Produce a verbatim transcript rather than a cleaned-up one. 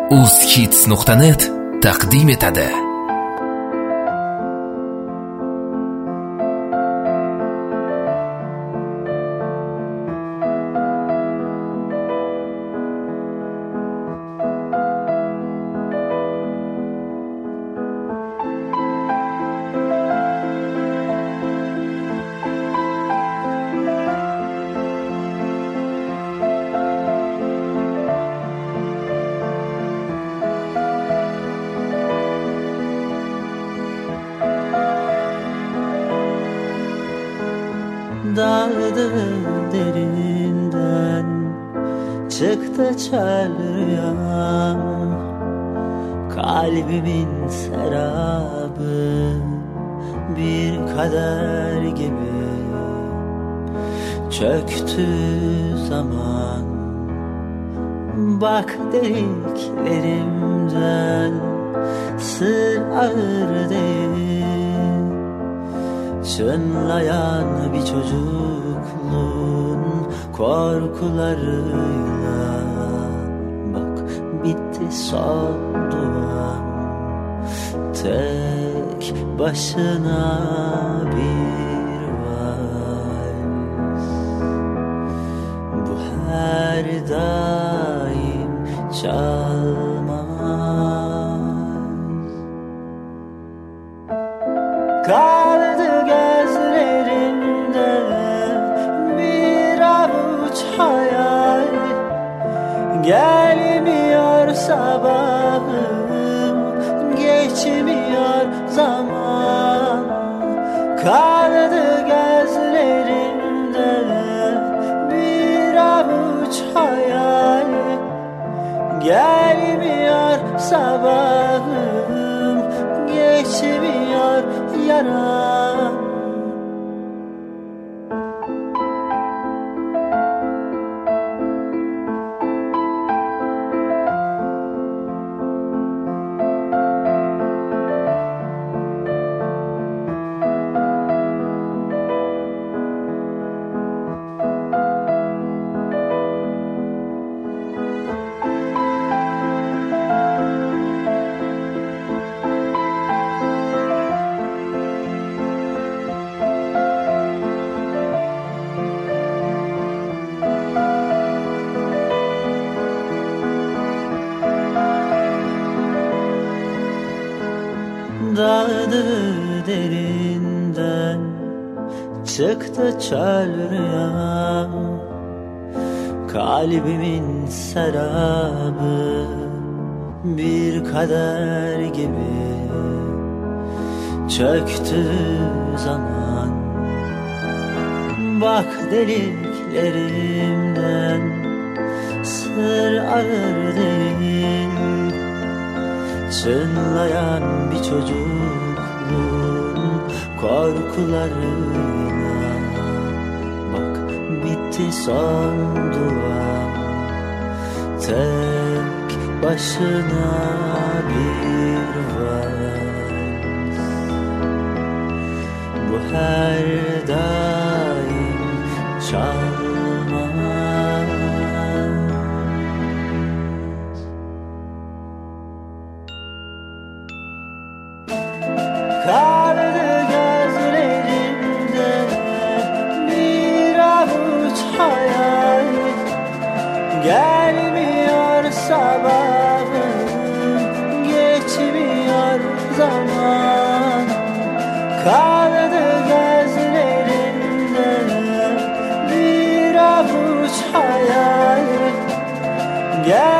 uzhits nuqta net taqdim etadi. Dağdı derinden çıktı çöl rüyam, kalbimin serabı bir kader gibi çöktü zaman. Bak deliklerimden sır ağır değil, çınlayan bir çocukluğun korkularıyla. Bak bitti son duam, tek başına bir vals. Bu her daim çalmaz. Kaldı gözlerimde bir avuç hayal, gelmiyor sabahım, geçmiyor zaman. Kaldı gözlerimde bir avuç hayal, gelmiyor sabahım, geçmiyor yaram. Dağdı derinden çıktı çöl rüyam, kalbimin serabı bir kader gibi çöktü zaman. Bak deliklerimden sır ağır değil, çınlayan bir çocukluğun korkularıyla. Bak bitti son duam, tek başına bir vals. Bu her daim çalmaz. Kaldı gözlerimde bir avuç hayal, gelmiyor sabahım, geçmiyor zaman. Kaldı gözlerimde bir avuç hayal, gel